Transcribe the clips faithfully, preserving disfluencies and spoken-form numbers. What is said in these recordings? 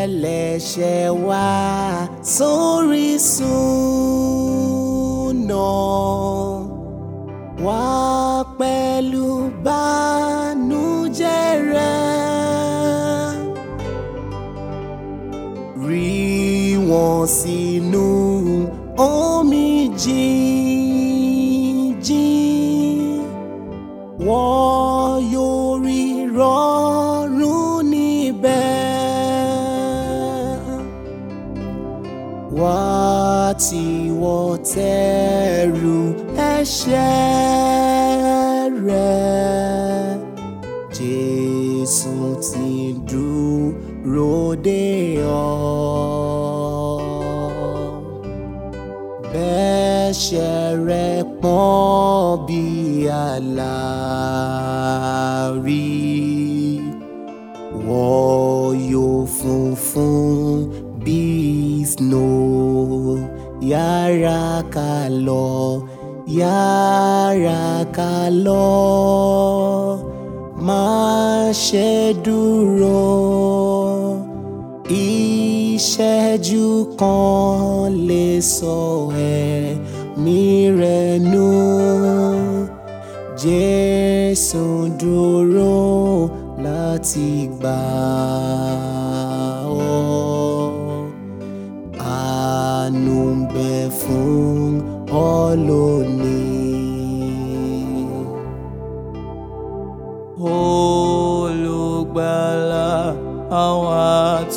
ẹlẹ́ṣẹ̀ wá sórísun náà, wá pẹ̀lú bànújẹ́ rẹ̀, rí wọn sínú omi jíjìn, wọ́n yóò rí rọ̀rùn níbẹ̀. Wá tí wọ́n tẹ̀rù ẹ̀ṣẹ̀ rẹ̀, Jésù ti dúró dè ọ́. Bẹ́ṣẹ̀ rẹ̀ pọ́n bí àlàrí, wọ́n yóò funfun bí snow. Yára ká lọ, yára ká lọ, má ṣe dúró. Ìṣẹ́jú kan lè sọ ẹ̀mí rẹ̀ nù. Jésù dúró láti gbà ọ́. Àánú ń bẹ fún ọ lónìí. Olùgbàlà àwa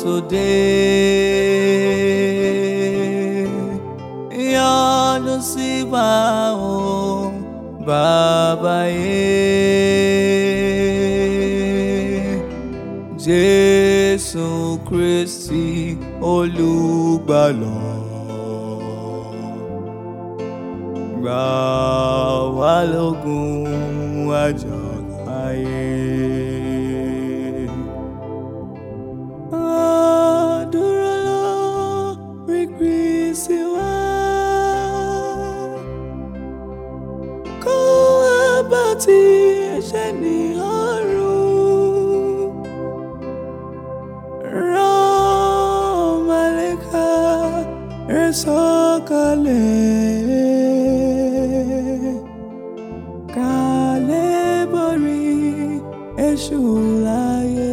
today, yọ́nú sí wa o Bàbá yé. Jésù Kristi Olùgbàlà, gbà wá lógun àjàgà ayé. Tí ẹ̀ṣẹ̀ ní ọ̀run, rán màlẹ́kà rẹ̀ sọ̀kalẹ̀, ká lè borí èṣù láyé.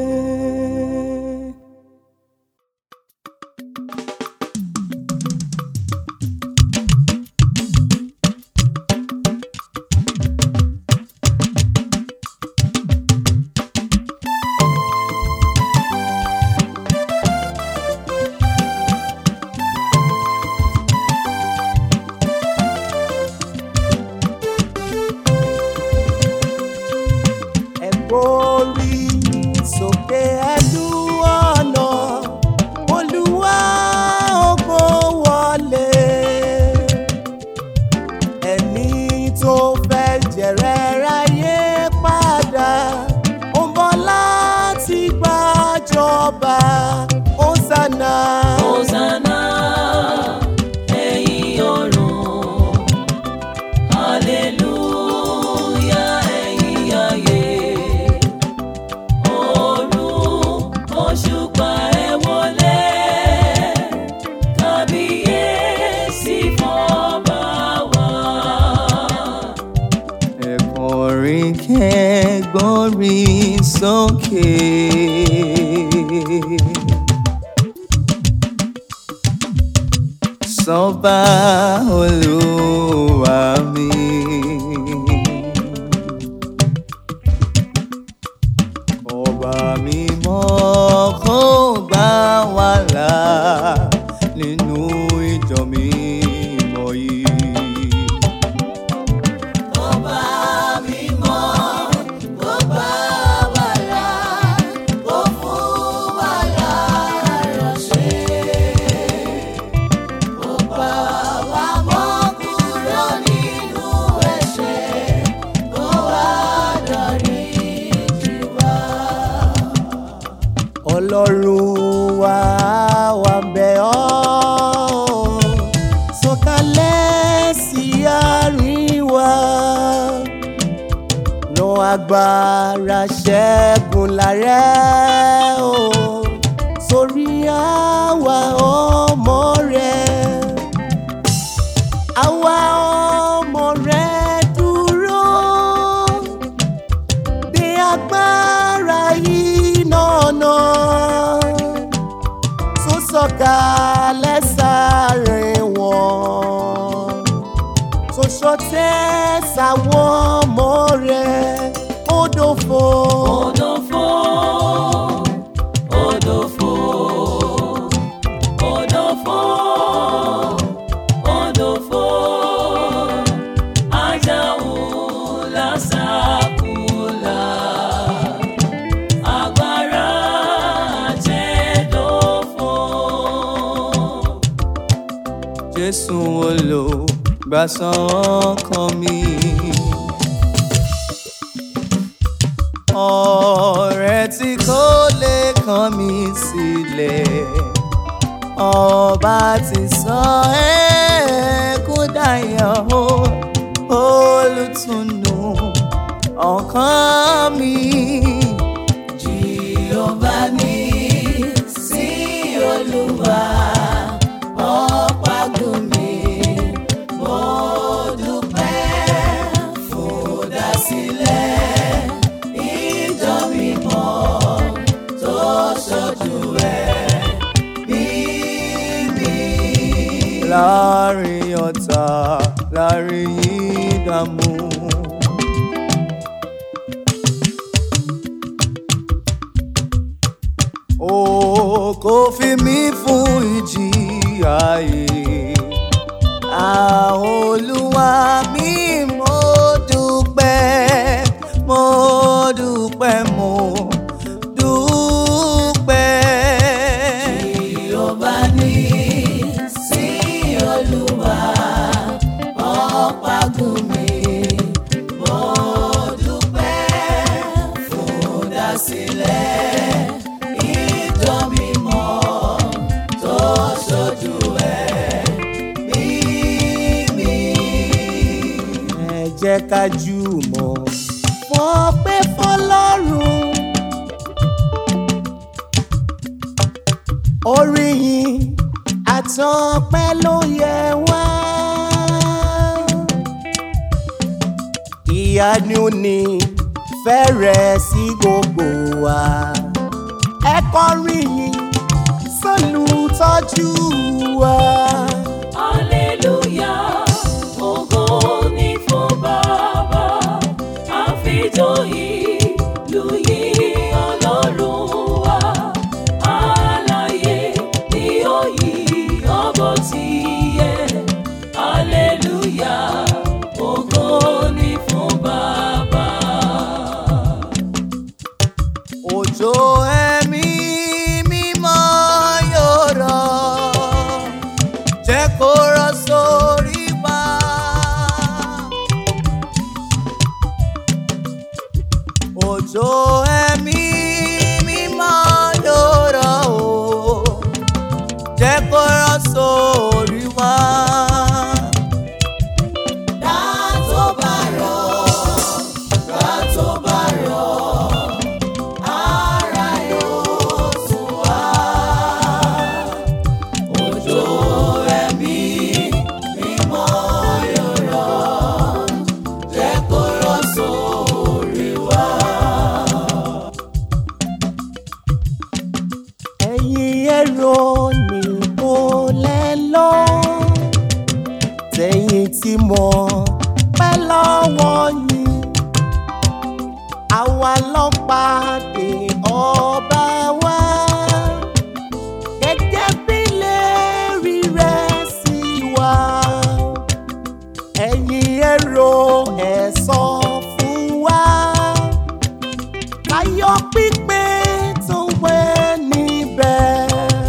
Orí sókè ẹnu ọ̀nà, Olúwa ògo wọlé. Ẹni tó fẹ́ jẹrẹ ráyé padà, ó ń bọ̀ láti gbàjọba. Hosanna, Hosanna, ẹ̀yin ọ̀run, hallelujah, ẹ̀yin ayé. Òṣùpá ẹ wọlé, kábíyèsí fọ́ba wa. Ẹ kọrin kẹ́gbọ́nrin sókè. Sọ́ba Olúwa mi. Ọba mímọ́ kó gbà wá là nínú ìjọ mímọ́ yìí. Ọba mímọ́, kó gbà wá là, kó fún wa lára ṣe. Kó pa wá mọ́ kúrò nínú ẹ̀ṣẹ̀, kó wá dáríjì wá. Ọlọ́run wa wá bẹ̀ ọ́, sọ̀kalẹ̀ sí àárín wa. Rán agbára ṣẹ́gun lárẹ́ o, sórí Jésù olùgbàsàn ọkàn mi. Ọ̀rẹ́ tí kò lè kàn mí sílẹ̀, ọba tí sọ ẹkún dayọ̀, olùtùnú ọkàn mi. Jèhófà ní sí Olúwa ọ̀págun mi, mo dúpẹ́ fún dásílẹ̀ ìjọ mímọ́ tó ṣojú ẹ̀mí mi. Láàrin ọ̀tá, láàrin ìdààmú, ó kò fi mí fún ìjìyà yìí. Olúwa mi, mo dúpẹ́, mo dúpẹ́, mo dúpẹ́. Jèhófà ní sí Olúwa ọ̀págun mi, mo dúpẹ́ fún dásílẹ̀ ìjọ mímọ́ tó ṣojú ẹ̀mí mi. Ẹ jẹ́ ká jùmọ̀ fọpẹ́ fọlọ́run. Orí yìn àtọpẹ́ ló yẹ wá. Ìyanu ni fẹ́rẹ̀ sí gbogbo wa. Ẹ kọrin yìn sólùtọ́jú wa. Hallelujah, ògo ni fún Baba, àfijọ́ ìlú yìí Ọlọ́run wa. Alààyè ni ó yí ọbọ̀ tí yẹ. Hallelujah, ògo ni fún Baba. Òjò ẹ̀mí mímọ́ yóò rọ̀, jẹ́ kó rọ̀ sórí wa. Òjò ẹ̀mí mímọ́ yóò rọ̀ o, jẹ́ kó rọ̀ sórí wa. Dá tó bá rọ̀, dá tó bá rọ̀, ara yóò tù wá. Òjò ẹ̀mí mímọ́ yóò rọ̀, jẹ́ kó rọ̀ sórí wa. Ẹ̀yin èrò níbo lẹ lọ, tẹ̀yin tí mo pẹ́ lọ́wọ́ yín. Àwa lọ pàdé ọba wa, gẹ́gẹ́ bí ìlérí rẹ̀ sí wa. Ẹ̀yin èrò ẹ sọ fún wa, káyọ̀ pípé tó wẹ̀ níbẹ̀.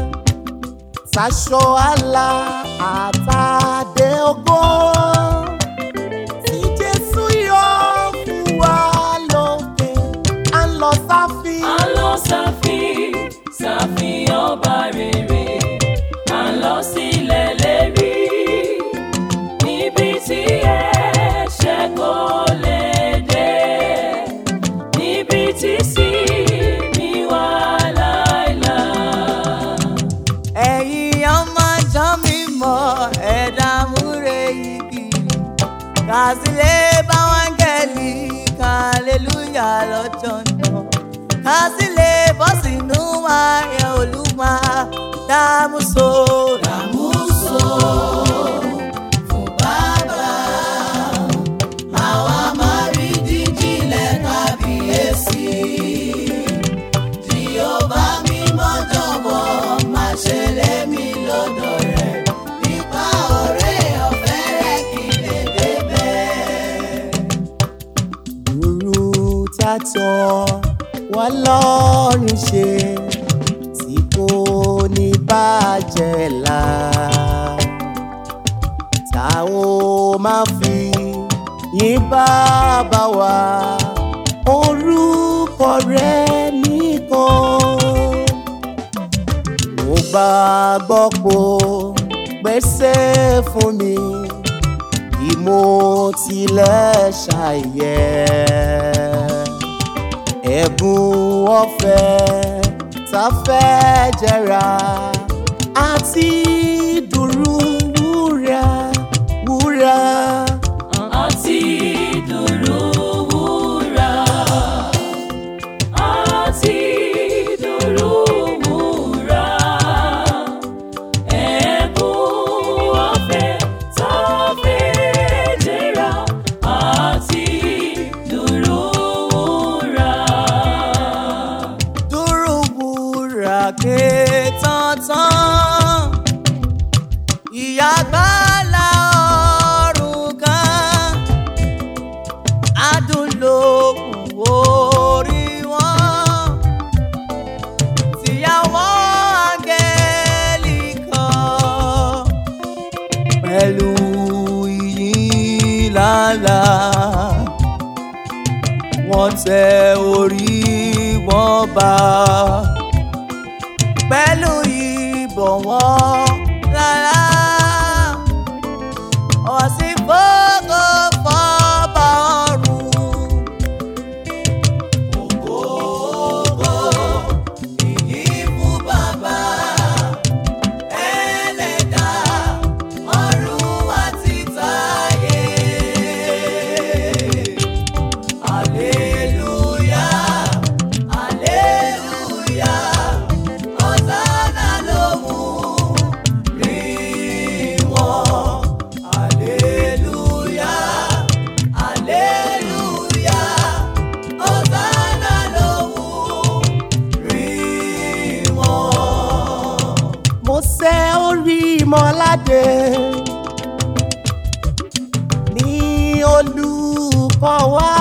Ṣaṣọ àlà àtàdé ògo tí Jésù yọ fún wa lókè. À ń lọ sáfì, À ń lọ sáfì, sáfì ọba rere. À ń lọ sílẹ̀ lérí, níbi tí ẹ̀ṣẹ̀ kò lè dé, níbi tí ìsinmi wà láéláé. Ẹ̀yin ọmọ ìjọ mímọ́, ẹ dàmúre igi, ká sì lè bá áńgẹ́lì hallelujah lọ́jọ́ náà. Ká sì lè bọ́ sínú ayọ̀ Olúwa, dámúso, Dàmúso fún Bàbá, àwa máa rí díjìnlẹ̀ kábíyèsí. Jèhófà mímọ́ jọ̀wọ́ máa ṣe lé mi lọ́dọ̀ rẹ̀, nípa oore ọ̀fẹ́ rẹ̀ kí lè débẹ̀. dúró tàtọ̀ wá lọ́rùn ṣe tí kò ní bàjẹ́ là. máa fi yìn bàbá wa orúkọ rẹ̀ nìkan. Mo gbàgbọ́ pé pèsè fún mi bí mo tilẹ̀ ṣàìyẹ́. Ẹ̀bùn ọ̀fẹ́ tá fẹ́ jẹrà àti dùrù wúrà wúrà. Àti dùrù wúrà, àti dùrù wúrà. Ẹ̀bùn ọ̀fẹ́ tá fẹ́ jẹrà àti dùrù wúrà. Dùrù wúrà ké tán-tán. Ìyá gbàlà ọ̀run kan, adùn lókun orí wọn. Tìyàwó áńgẹ́lì kan pẹ̀lú ìyìn lálá. Wọ́n tẹ orí wọn bá pẹ̀lú ìbọ̀wọ̀ lálá. Ọ̀sìn gbogbo fọ́ba ọ̀run. Ògo, ògo, ìyìn fún Baba, Ẹlẹ́dà ọ̀run àti táyé. Hallelujah, hallelujah, Hosanna lóhùn rí wọn. Hallelujah, hallelujah, Hosanna lóhùn rí wọn. Mo sẹ́ orí Mọ́ládé ní olùkọ́ wa.